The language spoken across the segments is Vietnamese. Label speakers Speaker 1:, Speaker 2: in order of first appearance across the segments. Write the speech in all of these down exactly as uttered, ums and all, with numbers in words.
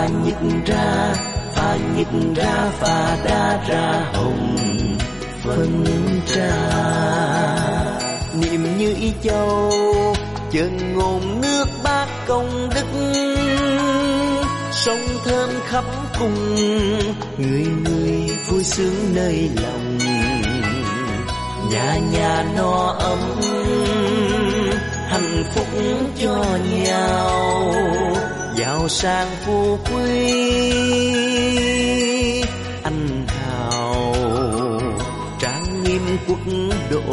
Speaker 1: Pha nhật ra, pha nhật ra, pha đa ra hồng phân trà. Niệm như ý châu chân ngôn nước bát công đức, sông thơm khắp cùng người người vui sướng nơi lòng. Nhà nhà no ấm hạnh phúc cho nhau, giàu sang phú quý anh hào. Trang nghiêm quốc độ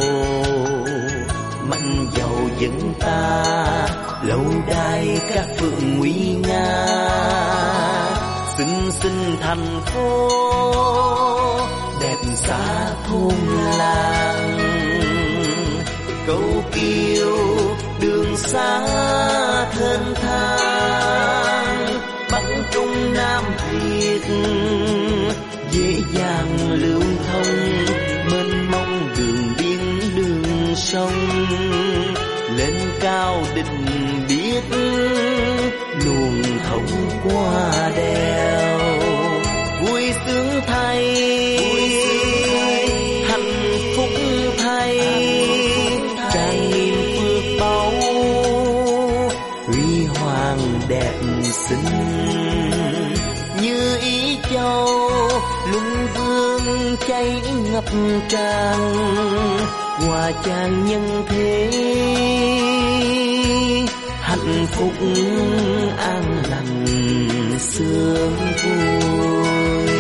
Speaker 1: mạnh giàu dân ta, lâu đài các phượng nguy nga. Xinh xinh thành phố đẹp xa thôn làng, câu kiều đường xa thênh thang. Bắc Trung Nam Việt dễ dàng lưu thông, mênh mông đường biên đường sông. Lên cao đỉnh biết luồng thông qua đèo, vui sướng thay, hạnh phúc thay, tràn nghiêm phước báu, huy hoàng đẹp xinh như ý châu. Luân vương cháy ngập tràn, hòa tràn nhân thế, hạnh phúc an lành sướng vui.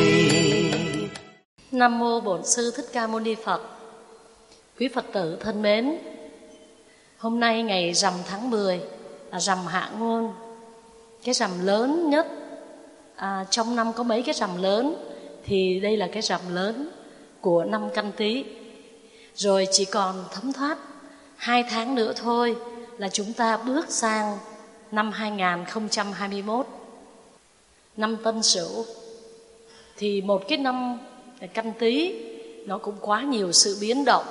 Speaker 2: Nam mô Bổn Sư Thích Ca Mâu Ni Phật. Quý Phật tử thân mến, hôm nay ngày rằm tháng mười là rằm Hạ Nguồn, cái rằm lớn nhất. À, trong năm có mấy cái rằm lớn, thì đây là cái rằm lớn của năm Canh Tý. Rồi chỉ còn thấm thoát hai tháng nữa thôi là chúng ta bước sang năm hai không hai mốt, năm Tân Sửu. Thì một cái năm Canh Tý nó cũng quá nhiều sự biến động,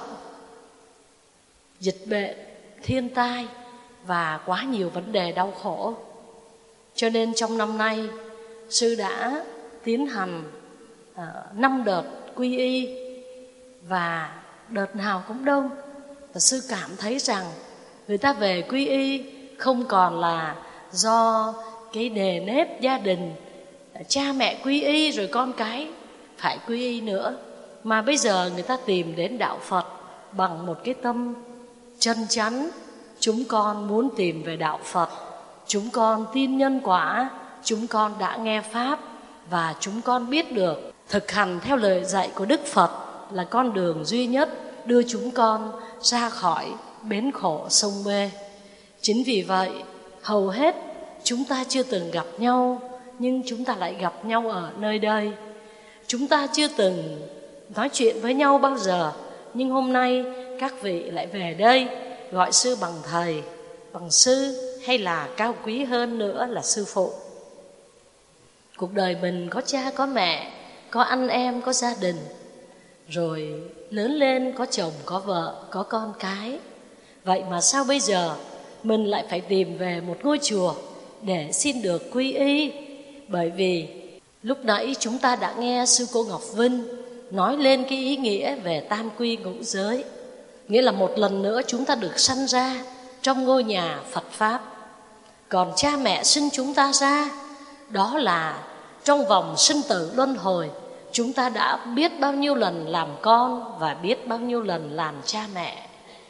Speaker 2: dịch bệnh, thiên tai và quá nhiều vấn đề đau khổ. Cho nên trong năm nay sư đã tiến hành năm uh, đợt quy y, và đợt nào cũng đông. Và sư cảm thấy rằng người ta về quy y không còn là do cái nề nếp gia đình, cha mẹ quy y rồi con cái phải quy y nữa, mà bây giờ người ta tìm đến đạo Phật bằng một cái tâm chân chắn. Chúng con muốn tìm về đạo Phật, chúng con tin nhân quả, chúng con đã nghe Pháp, và chúng con biết được thực hành theo lời dạy của Đức Phật là con đường duy nhất đưa chúng con ra khỏi bến khổ sông mê. Chính vì vậy, hầu hết chúng ta chưa từng gặp nhau, nhưng chúng ta lại gặp nhau ở nơi đây. Chúng ta chưa từng nói chuyện với nhau bao giờ, nhưng hôm nay các vị lại về đây gọi sư bằng thầy, bằng sư, hay là cao quý hơn nữa là sư phụ. Cuộc đời mình có cha, có mẹ, có anh em, có gia đình, rồi lớn lên có chồng, có vợ, có con cái. Vậy mà sao bây giờ mình lại phải tìm về một ngôi chùa để xin được quy y? Bởi vì lúc nãy chúng ta đã nghe sư cô Ngọc Vinh nói lên cái ý nghĩa về tam quy ngũ giới, nghĩa là một lần nữa chúng ta được sanh ra trong ngôi nhà Phật Pháp. Còn cha mẹ sinh chúng ta ra, đó là trong vòng sinh tử luân hồi, chúng ta đã biết bao nhiêu lần làm con và biết bao nhiêu lần làm cha mẹ.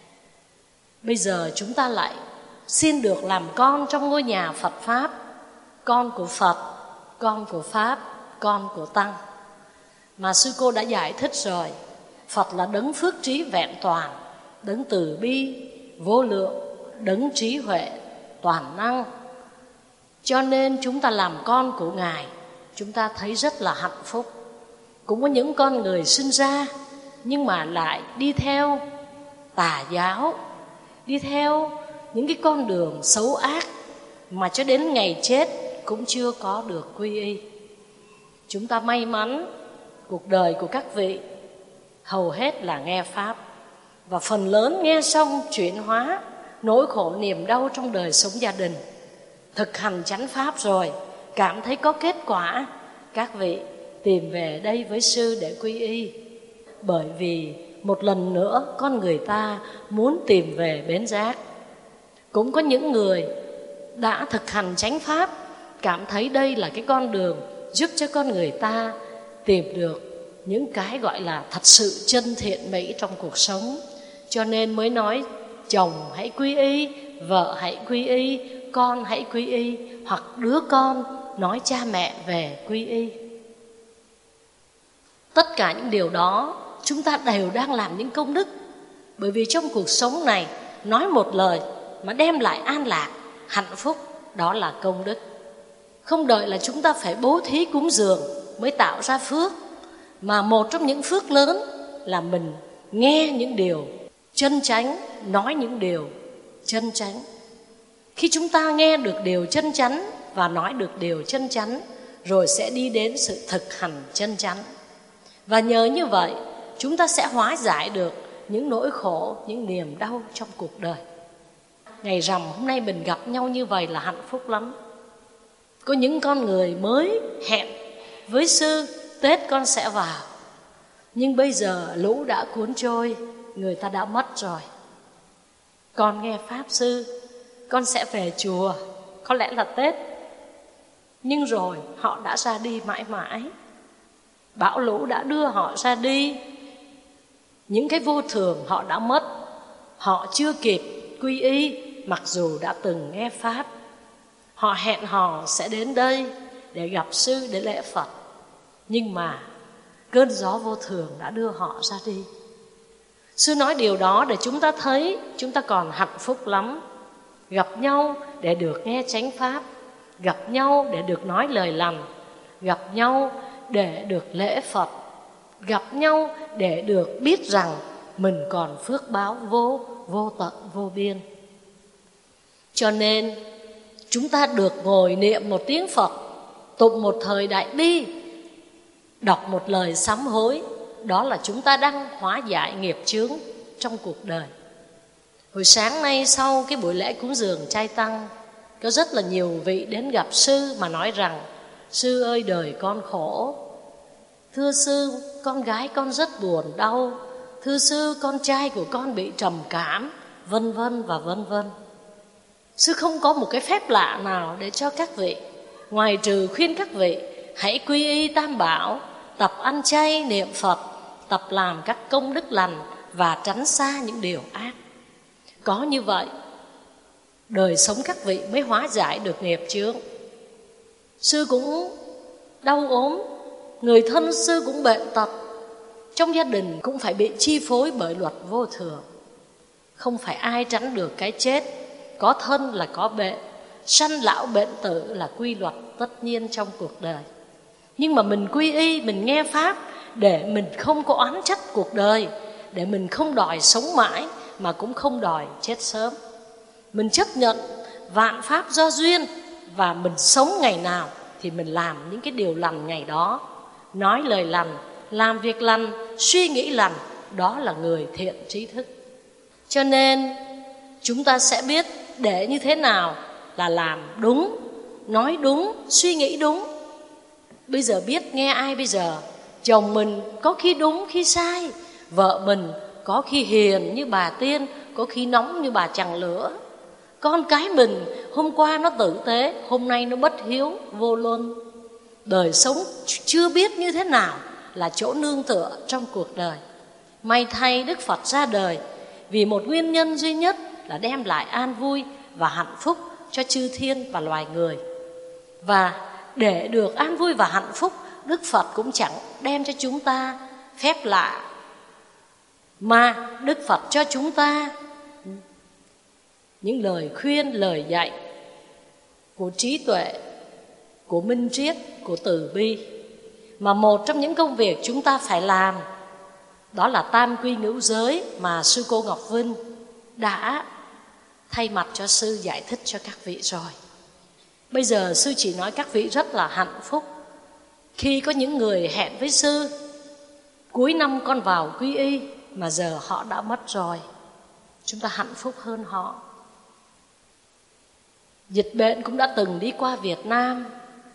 Speaker 2: Bây giờ chúng ta lại xin được làm con trong ngôi nhà Phật Pháp, con của Phật, con của Pháp, con của Tăng. Mà sư cô đã giải thích rồi, Phật là đấng phước trí vẹn toàn, đấng từ bi vô lượng, đấng trí huệ toàn năng. Cho nên chúng ta làm con của Ngài, chúng ta thấy rất là hạnh phúc. Cũng có những con người sinh ra nhưng mà lại đi theo tà giáo, đi theo những cái con đường xấu ác, mà cho đến ngày chết cũng chưa có được quy y. Chúng ta may mắn, cuộc đời của các vị hầu hết là nghe Pháp, và phần lớn nghe xong chuyển hóa nỗi khổ niềm đau trong đời sống gia đình, thực hành chánh Pháp rồi, cảm thấy có kết quả, các vị tìm về đây với sư để quy y. Bởi vì một lần nữa con người ta muốn tìm về bến giác. Cũng có những người đã thực hành chánh pháp, cảm thấy đây là cái con đường giúp cho con người ta tìm được những cái gọi là thật sự chân thiện mỹ trong cuộc sống. Cho nên mới nói chồng hãy quy y, vợ hãy quy y, con hãy quy y, hoặc đứa con nói cha mẹ về quy y. Tất cả những điều đó chúng ta đều đang làm những công đức. Bởi vì trong cuộc sống này, nói một lời mà đem lại an lạc, hạnh phúc, đó là công đức. Không đợi là chúng ta phải bố thí cúng dường mới tạo ra phước, mà một trong những phước lớn là mình nghe những điều chân chánh, nói những điều chân chánh. Khi chúng ta nghe được điều chân chánh và nói được điều chân chánh, rồi sẽ đi đến sự thực hành chân chánh. Và nhờ như vậy, chúng ta sẽ hóa giải được những nỗi khổ, những niềm đau trong cuộc đời. Ngày rằm hôm nay mình gặp nhau như vậy là hạnh phúc lắm. Có những con người mới hẹn với sư Tết con sẽ vào, nhưng bây giờ lũ đã cuốn trôi, người ta đã mất rồi. Con nghe pháp sư, con sẽ về chùa, có lẽ là Tết, nhưng rồi họ đã ra đi mãi mãi. Bão lũ đã đưa họ ra đi. Những cái vô thường họ đã mất, họ chưa kịp quy y, mặc dù đã từng nghe pháp. Họ hẹn hò sẽ đến đây để gặp sư, để lễ Phật, nhưng mà cơn gió vô thường đã đưa họ ra đi. Sư nói điều đó để chúng ta thấy chúng ta còn hạnh phúc lắm. Gặp nhau để được nghe chánh pháp, gặp nhau để được nói lời lành, gặp nhau để được lễ Phật, gặp nhau để được biết rằng mình còn phước báo vô, vô tận, vô biên. Cho nên chúng ta được ngồi niệm một tiếng Phật, tụng một thời đại bi, đọc một lời sám hối, đó là chúng ta đang hóa giải nghiệp chướng trong cuộc đời. Hồi sáng nay sau cái buổi lễ cúng dường trai tăng, có rất là nhiều vị đến gặp sư mà nói rằng: sư ơi, đời con khổ. Thưa sư, con gái con rất buồn đau. Thưa sư, con trai của con bị trầm cảm, vân vân và vân vân. Sư không có một cái phép lạ nào để cho các vị, ngoài trừ khuyên các vị hãy quy y tam bảo, tập ăn chay niệm Phật, tập làm các công đức lành và tránh xa những điều ác. Có như vậy, đời sống các vị mới hóa giải được nghiệp chướng. Sư cũng đau ốm, người thân sư cũng bệnh tật, trong gia đình cũng phải bị chi phối bởi luật vô thường. Không phải ai tránh được cái chết, có thân là có bệnh, sanh lão bệnh tử là quy luật tất nhiên trong cuộc đời. Nhưng mà mình quy y, mình nghe pháp để mình không có oán trách cuộc đời, để mình không đòi sống mãi mà cũng không đòi chết sớm. Mình chấp nhận vạn pháp do duyên, và mình sống ngày nào thì mình làm những cái điều lành ngày đó, nói lời lành, làm việc lành, suy nghĩ lành, đó là người thiện trí thức. Cho nên chúng ta sẽ biết để như thế nào là làm đúng, nói đúng, suy nghĩ đúng. Bây giờ biết nghe ai bây giờ? Chồng mình có khi đúng khi sai, vợ mình có khi hiền như bà tiên, có khi nóng như bà chằn lửa. Con cái mình hôm qua nó tử tế, hôm nay nó bất hiếu, vô luân. Đời sống chưa biết như thế nào là chỗ nương tựa trong cuộc đời. May thay Đức Phật ra đời vì một nguyên nhân duy nhất là đem lại an vui và hạnh phúc cho chư thiên và loài người. Và để được an vui và hạnh phúc, Đức Phật cũng chẳng đem cho chúng ta phép lạ, mà Đức Phật cho chúng ta những lời khuyên, lời dạy của trí tuệ, của minh triết, của từ bi. Mà một trong những công việc chúng ta phải làm đó là tam quy ngũ giới mà sư cô Ngọc Vinh đã thay mặt cho sư giải thích cho các vị rồi. Bây giờ sư chỉ nói các vị rất là hạnh phúc khi có những người hẹn với sư: cuối năm con vào quy y, mà giờ họ đã mất rồi. Chúng ta hạnh phúc hơn họ. Dịch bệnh cũng đã từng đi qua Việt Nam,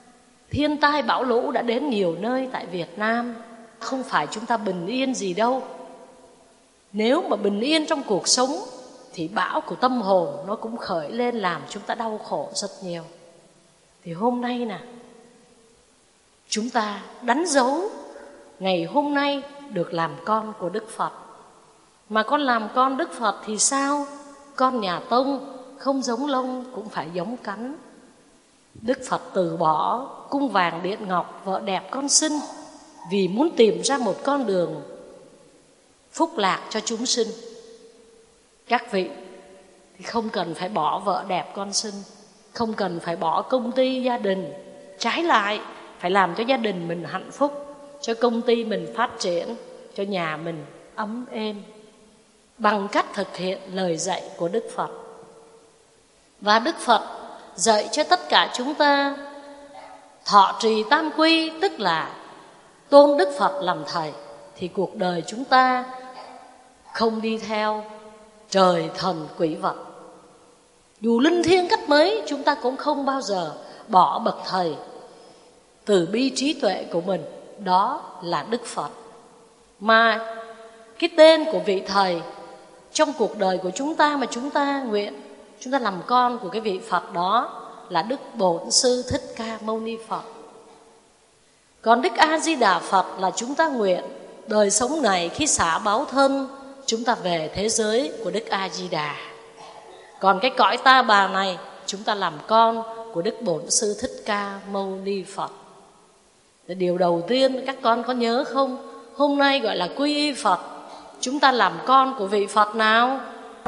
Speaker 2: Thiên tai bão lũ đã đến nhiều nơi tại Việt Nam. Không phải chúng ta bình yên gì đâu. Nếu mà bình yên trong cuộc sống thì bão của tâm hồn nó cũng khởi lên làm chúng ta đau khổ rất nhiều. Thì hôm nay nè, chúng ta đánh dấu ngày hôm nay được làm con của Đức Phật. Mà con làm con Đức Phật thì sao? Con nhà Tông không giống lông cũng phải giống cánh. Đức Phật từ bỏ cung vàng điện ngọc vợ đẹp con sinh vì muốn tìm ra một con đường phúc lạc cho chúng sinh. Các vị thì không cần phải bỏ vợ đẹp con sinh, không cần phải bỏ công ty gia đình. Trái lại, phải làm cho gia đình mình hạnh phúc, cho công ty mình phát triển, cho nhà mình ấm êm, bằng cách thực hiện lời dạy của Đức Phật. Và Đức Phật dạy cho tất cả chúng ta thọ trì tam quy, tức là tôn Đức Phật làm thầy, thì cuộc đời chúng ta không đi theo trời thần quỷ vật. Dù linh thiêng cách mấy, chúng ta cũng không bao giờ bỏ bậc thầy từ bi trí tuệ của mình, đó là Đức Phật. Mà cái tên của vị thầy trong cuộc đời của chúng ta mà chúng ta nguyện chúng ta làm con của cái vị Phật đó là Đức Bổn Sư Thích Ca Mâu Ni Phật. Còn Đức A Di Đà Phật là chúng ta nguyện đời sống này khi xả báo thân, chúng ta về thế giới của Đức A Di Đà. Còn cái cõi ta bà này, chúng ta làm con của Đức Bổn Sư Thích Ca Mâu Ni Phật. Điều đầu tiên các con có nhớ không? Hôm nay gọi là quy y Phật. Chúng ta làm con của vị Phật nào?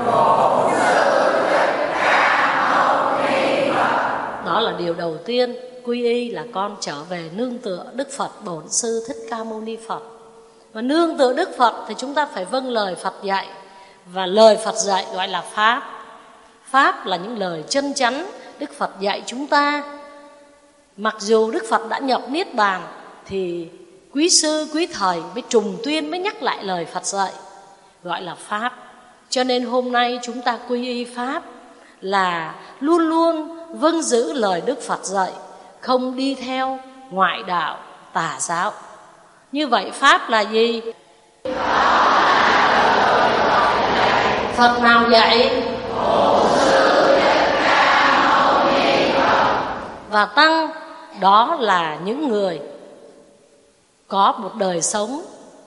Speaker 2: Đó là điều đầu tiên. Quy y là con trở về nương tựa Đức Phật Bổn Sư Thích Ca Mâu Ni Phật. Và nương tựa Đức Phật thì chúng ta phải vâng lời Phật dạy. Và lời Phật dạy gọi là Pháp. Pháp là những lời chân chắn Đức Phật dạy chúng ta. Mặc dù Đức Phật đã nhập Niết Bàn thì quý sư, quý thầy mới trùng tuyên, mới nhắc lại lời Phật dạy, gọi là Pháp. Cho nên hôm nay chúng ta quy y Pháp là luôn luôn vâng giữ lời Đức Phật dạy, không đi theo ngoại đạo, tà giáo. Như vậy Pháp là gì? Phật nào dạy? Và Tăng, đó là những người có một đời sống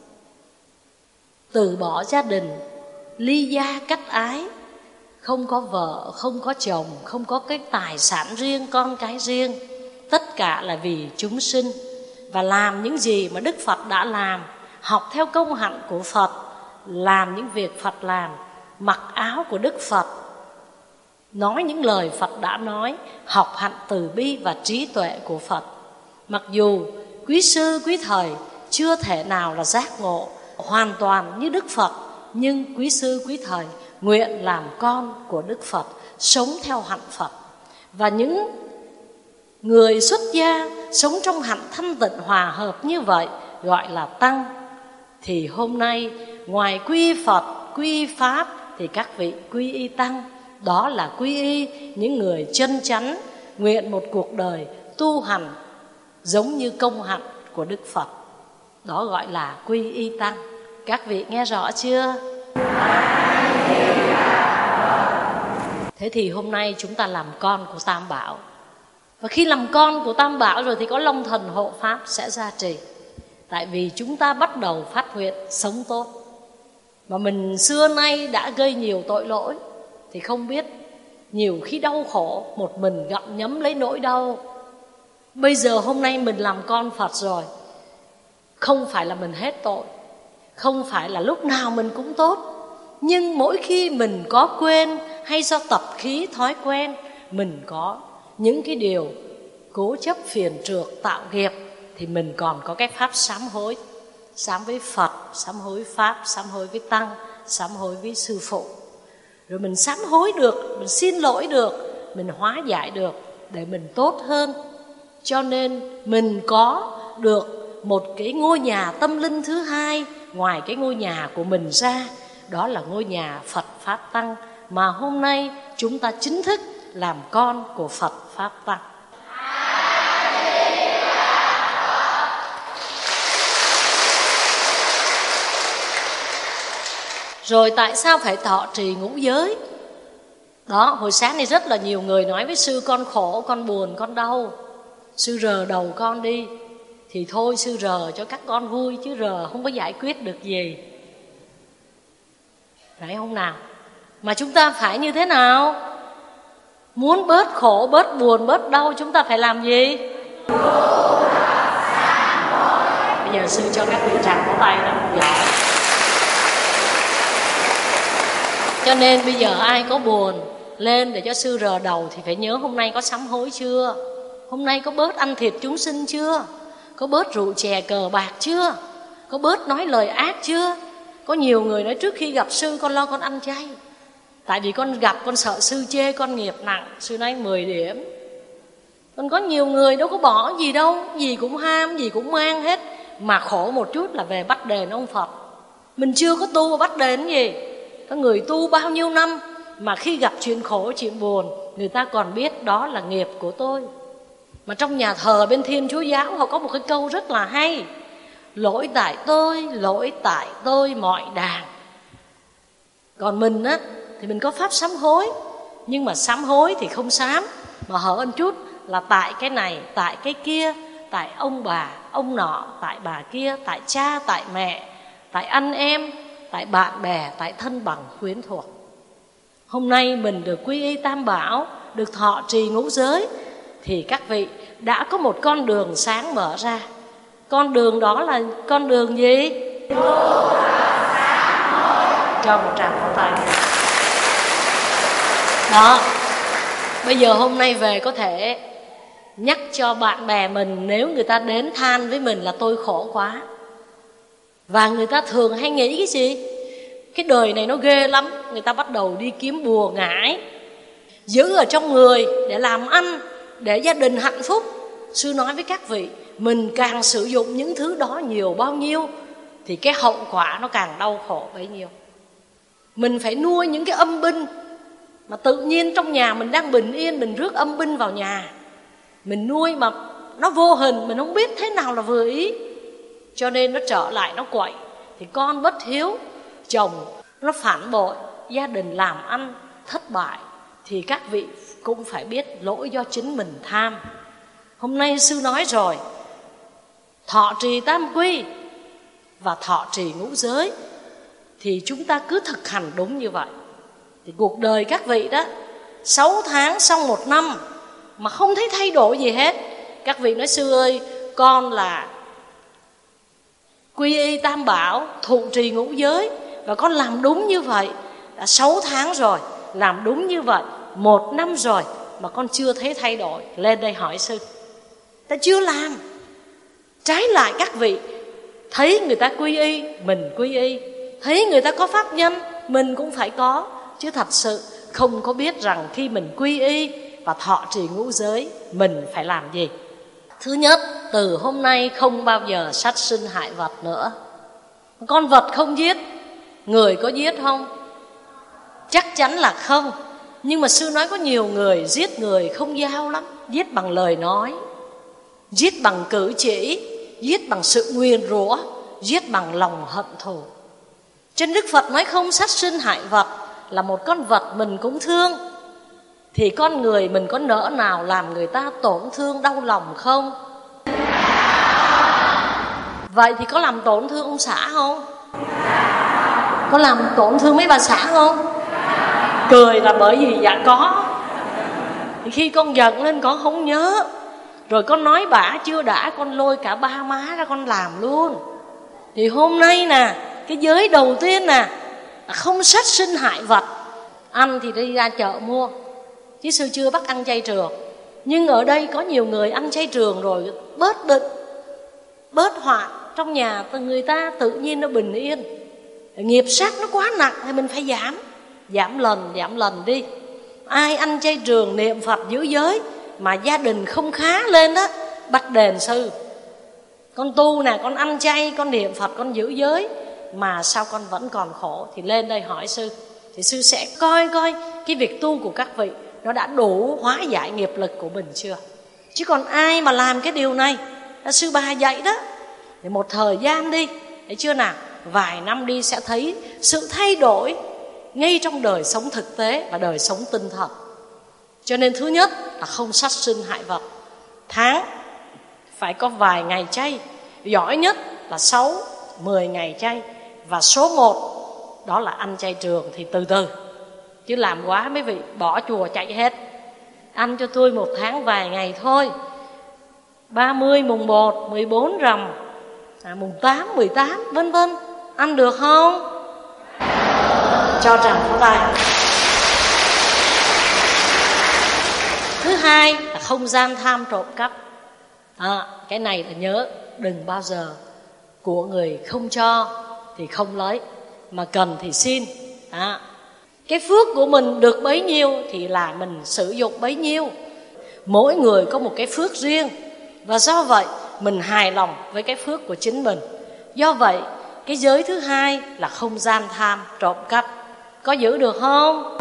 Speaker 2: từ bỏ gia đình, ly gia cách ái, không có vợ, không có chồng, không có cái tài sản riêng, con cái riêng. Tất cả là vì chúng sinh. Và làm những gì mà Đức Phật đã làm, học theo công hạnh của Phật, làm những việc Phật làm, mặc áo của Đức Phật, nói những lời Phật đã nói, học hạnh từ bi và trí tuệ của Phật. Mặc dù quý sư, quý thầy chưa thể nào là giác ngộ hoàn toàn như Đức Phật, nhưng quý sư, quý thầy nguyện làm con của Đức Phật, sống theo hạnh Phật. Và những người xuất gia sống trong hạnh thanh tịnh hòa hợp như vậy gọi là Tăng. Thì hôm nay ngoài quy y Phật, quy y Pháp thì các vị quy y Tăng. Đó là quy y những người chân chánh, nguyện một cuộc đời tu hành giống như công hạnh của Đức Phật. Đó gọi là quy y Tăng. Các vị nghe rõ chưa? Thế thì hôm nay chúng ta làm con của Tam Bảo. Và khi làm con của Tam Bảo rồi thì có Long Thần hộ Pháp sẽ gia trì. Tại vì chúng ta bắt đầu phát nguyện sống tốt. Mà mình xưa nay đã gây nhiều tội lỗi thì không biết, nhiều khi đau khổ một mình gặm nhấm lấy nỗi đau. Bây giờ hôm nay mình làm con Phật rồi, không phải là mình hết tội, không phải là lúc nào mình cũng tốt. Nhưng mỗi khi mình có quên hay do tập khí thói quen, mình có những cái điều cố chấp phiền trược tạo nghiệp, thì mình còn có cái pháp sám hối. Sám với Phật, sám hối Pháp, sám hối với Tăng, sám hối với Sư Phụ. Rồi mình sám hối được, mình xin lỗi được, mình hóa giải được để mình tốt hơn. Cho nên mình có được một cái ngôi nhà tâm linh thứ hai ngoài cái ngôi nhà của mình ra, đó là ngôi nhà Phật Pháp Tăng, mà hôm nay chúng ta chính thức làm con của Phật Pháp Tăng. Rồi tại sao phải thọ trì ngũ giới? Đó, hồi sáng này rất là nhiều người nói với sư: con khổ, con buồn, con đau, sư rờ đầu con đi. Thì thôi sư rờ cho các con vui, chứ rờ không có giải quyết được gì, phải không nào? Mà chúng ta phải như thế nào? Muốn bớt khổ, bớt buồn, bớt đau, chúng ta phải làm gì? Bây giờ sư cho các vị tràng có tay đó, giỏi. Cho nên bây giờ ai có buồn lên để cho sư rờ đầu thì phải nhớ hôm nay có sám hối chưa? Hôm nay có bớt ăn thịt chúng sinh chưa? Có bớt rượu chè cờ bạc chưa? Có bớt nói lời ác chưa? Có nhiều người nói trước khi gặp sư con lo con ăn chay, tại vì con gặp con sợ sư chê con nghiệp nặng. Sư nói mười điểm. Còn có nhiều người đâu có bỏ gì đâu, gì cũng ham, gì cũng mang hết, mà khổ một chút là về bắt đền ông Phật. Mình chưa có tu mà bắt đền gì. Có người tu bao nhiêu năm mà khi gặp chuyện khổ, chuyện buồn, người ta còn biết đó là nghiệp của tôi. Mà trong nhà thờ bên Thiên Chúa Giáo họ có một cái câu rất là hay: lỗi tại tôi, lỗi tại tôi mọi đàn. Còn mình á thì mình có pháp sám hối, nhưng mà sám hối thì không sám, mà hở một chút là tại cái này, tại cái kia, tại ông bà, ông nọ, tại bà kia, tại cha, tại mẹ, tại anh em, tại bạn bè, tại thân bằng quyến thuộc. Hôm nay mình được quy y Tam Bảo, được thọ trì ngũ giới, thì các vị đã có một con đường sáng mở ra. Con đường đó là con đường gì? Cho một tràng pháo tay. Đó, bây giờ hôm nay về có thể nhắc cho bạn bè mình, nếu người ta đến than với mình là tôi khổ quá. Và người ta thường hay nghĩ cái gì? Cái đời này nó ghê lắm. Người ta bắt đầu đi kiếm bùa ngải, giữ ở trong người để làm ăn, để gia đình hạnh phúc. Sư nói với các vị, mình càng sử dụng những thứ đó nhiều bao nhiêu thì cái hậu quả nó càng đau khổ bấy nhiêu. Mình phải nuôi những cái âm binh mà tự nhiên trong nhà mình đang bình yên, mình rước âm binh vào nhà. Mình nuôi mà nó vô hình, mình không biết thế nào là vừa ý, cho nên nó trở lại nó quậy. Thì con bất hiếu, chồng nó phản bội, gia đình làm ăn thất bại, thì các vị cũng phải biết lỗi do chính mình tham. Hôm nay sư nói rồi, thọ trì tam quy và thọ trì ngũ giới, thì chúng ta cứ thực hành đúng như vậy. Thì cuộc đời các vị đó, sáu tháng xong một năm mà không thấy thay đổi gì hết. Các vị nói sư ơi, con là quy y Tam Bảo, thụ trì ngũ giới, và con làm đúng như vậy đã sáu tháng rồi, làm đúng như vậy một năm rồi mà con chưa thấy thay đổi. Lên đây hỏi sư, ta chưa làm. Trái lại các vị thấy người ta quy y, mình quy y. Thấy người ta có pháp nhân, mình cũng phải có. Chứ thật sự không có biết rằng khi mình quy y và thọ trì ngũ giới, mình phải làm gì. Thứ nhất, từ hôm nay không bao giờ sát sinh hại vật nữa. Con vật không giết, người có giết không? Chắc chắn là không. Nhưng mà sư nói có nhiều người giết người không dao lắm. Giết bằng lời nói, giết bằng cử chỉ, giết bằng sự nguyền rủa, giết bằng lòng hận thù. Trên Đức Phật nói không sát sinh hại vật, là một con vật mình cũng thương, thì con người mình có nỡ nào làm người ta tổn thương đau lòng không? Vậy thì có làm tổn thương ông xã không? Có làm tổn thương mấy bà xã không? Cười là bởi vì dạ có. Thì khi con giận lên con không nhớ, rồi con nói bả chưa đã, con lôi cả ba má ra con làm luôn. Thì hôm nay nè, cái giới đầu tiên nè, không sát sinh hại vật. Ăn thì đi ra chợ mua, chứ sư chưa bắt ăn chay trường. Nhưng ở đây có nhiều người ăn chay trường rồi bớt bệnh, bớt hoạn trong nhà người ta, tự nhiên nó bình yên. Nghiệp sát nó quá nặng thì mình phải giảm, giảm lần, giảm lần đi. Ai ăn chay trường, niệm Phật, giữ giới mà gia đình không khá lên đó, bắt đền sư. Con tu nè, con ăn chay, con niệm Phật, con giữ giới mà sao con vẫn còn khổ, thì lên đây hỏi sư. Thì sư sẽ coi coi cái việc tu của các vị nó đã đủ hóa giải nghiệp lực của mình chưa. Chứ còn ai mà làm cái điều này là sư bà dạy đó. Thì một thời gian đi, thấy chưa nào, vài năm đi sẽ thấy sự thay đổi ngay trong đời sống thực tế và đời sống tinh thần. Cho nên thứ nhất là không sát sinh hại vật. Tháng phải có vài ngày chay, giỏi nhất là sáu, mười ngày chay. Và số một đó là ăn chay trường thì từ từ. Chứ làm quá mấy vị bỏ chùa chạy hết. Ăn cho tôi một tháng vài ngày thôi. ba mươi, mùng một, mười bốn rằm, à, mùng tám, mười tám vân vân. Ăn được không? Cho tràng pháo tay. Thứ hai là không gian tham trộm cắp. à, Cái này là nhớ, đừng bao giờ của người không cho thì không lấy, mà cần thì xin. à, Cái phước của mình được bấy nhiêu thì là mình sử dụng bấy nhiêu. Mỗi người có một cái phước riêng, và do vậy mình hài lòng với cái phước của chính mình. Do vậy cái giới thứ hai là không gian tham trộm cắp. Có giữ được không?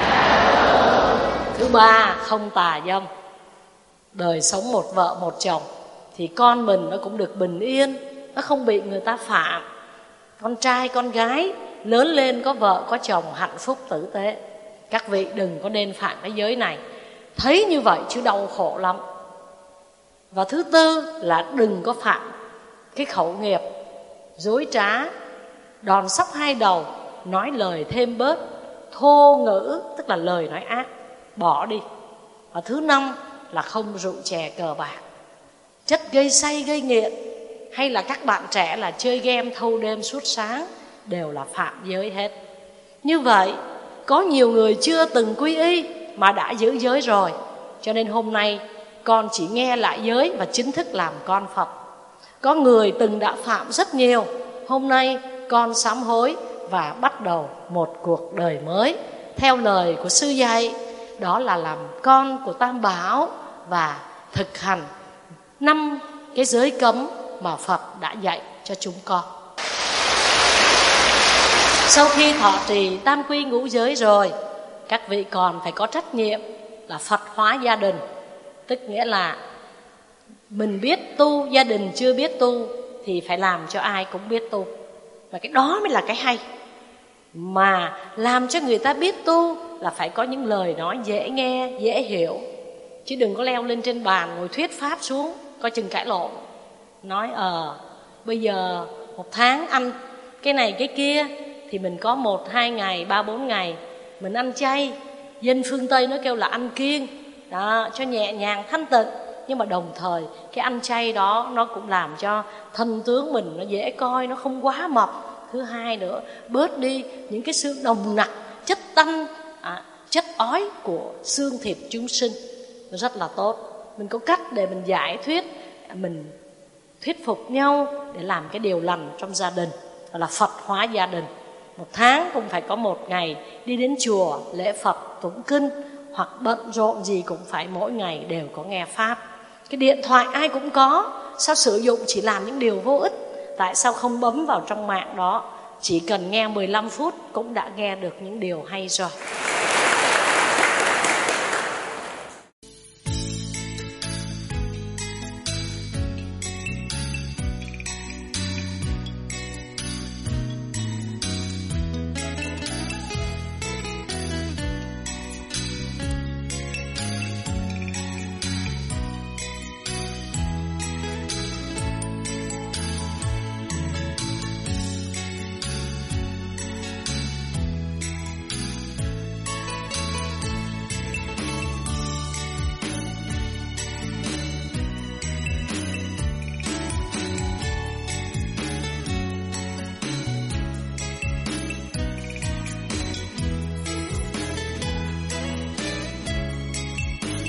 Speaker 2: Thứ ba, không tà dâm. Đời sống một vợ một chồng thì con mình nó cũng được bình yên, nó không bị người ta phạm. Con trai con gái lớn lên có vợ có chồng hạnh phúc tử tế. Các vị đừng có nên phạm cái giới này. Thấy như vậy chứ đau khổ lắm. Và thứ tư là đừng có phạm cái khẩu nghiệp dối trá, đòn sóc hai đầu, nói lời thêm bớt, thô ngữ, tức là lời nói ác, bỏ đi. Và thứ năm là không rượu chè cờ bạc, chất gây say gây nghiện, hay là các bạn trẻ là chơi game thâu đêm suốt sáng, đều là phạm giới hết. Như vậy có nhiều người chưa từng quy y mà đã giữ giới rồi. Cho nên hôm nay con chỉ nghe lại giới và chính thức làm con Phật. Có người từng đã phạm rất nhiều, hôm nay con sám hối và bắt đầu một cuộc đời mới theo lời của sư dạy, đó là làm con của Tam Bảo và thực hành năm cái giới cấm mà Phật đã dạy cho chúng con. Sau khi thọ trì tam quy ngũ giới rồi, các vị còn phải có trách nhiệm là Phật hóa gia đình. Tức nghĩa là mình biết tu, gia đình chưa biết tu thì phải làm cho ai cũng biết tu. Và cái đó mới là cái hay. Mà làm cho người ta biết tu là phải có những lời nói dễ nghe, dễ hiểu. Chứ đừng có leo lên trên bàn ngồi thuyết pháp xuống, coi chừng cãi lộn. Nói ờ bây giờ một tháng ăn cái này cái kia thì mình có một, hai ngày, ba, bốn ngày mình ăn chay. Dân phương Tây nó kêu là ăn kiêng đó, cho nhẹ nhàng thanh tịnh. Nhưng mà đồng thời cái ăn chay đó nó cũng làm cho thân tướng mình nó dễ coi, nó không quá mập. Thứ hai nữa, bớt đi những cái sự nồng nặc, chất tanh, à, chất ói của xương thịt chúng sinh. Rất là tốt. Mình có cách để mình giải thuyết, mình thuyết phục nhau để làm cái điều lành trong gia đình, đó là Phật hóa gia đình. Một tháng cũng phải có một ngày đi đến chùa lễ Phật tụng kinh, hoặc bận rộn gì cũng phải mỗi ngày đều có nghe pháp. Cái điện thoại ai cũng có, sao sử dụng chỉ làm những điều vô ích? Tại sao không bấm vào trong mạng đó, chỉ cần nghe mười lăm phút cũng đã nghe được những điều hay rồi.